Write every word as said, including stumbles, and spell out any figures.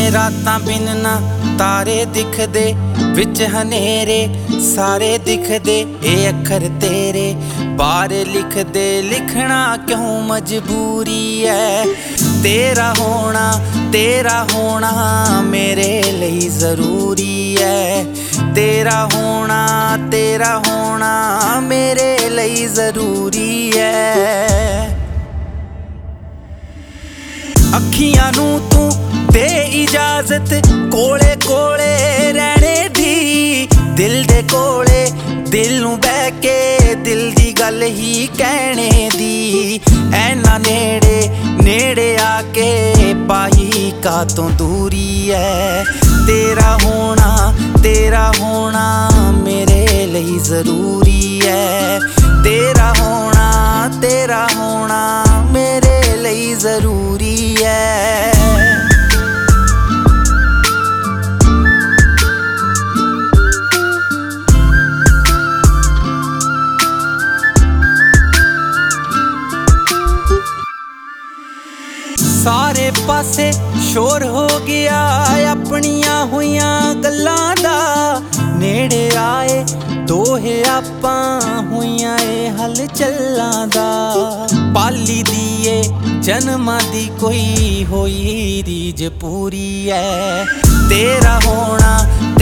रातां बिन ना तारे दिखदे, विच हनेरे सारे दिखदे। ए अखर तेरे बारे लिखदे, लिखना क्यों मजबूरी है। तेरा होना तेरा होना मेरे लिए ज़रूरी है। तेरा होना तेरा होना मेरे लिए ज़रूरी है। अखियां नू तू दे इजाजत, कोले कोले रहने दी। दिल दे कोले दिल नू बह के, दिल दी गल ही कहने दी। ऐना नेड़े नेड़े आके पाई का तो दूरी है। तेरा होना तेरा होना मेरे लिए ज़रूरी है। तेरा होना तेरा होना मेरे लिए ज़रूरी है। सारे पासे शोर हो गया अपनियां हुइयां गल्लां दा। नेड़े आए दोहे आपां हुइयां ए हल चल्लां दा। पाली दिए जन्मां दी कोई होई रीज पूरी है। तेरा होना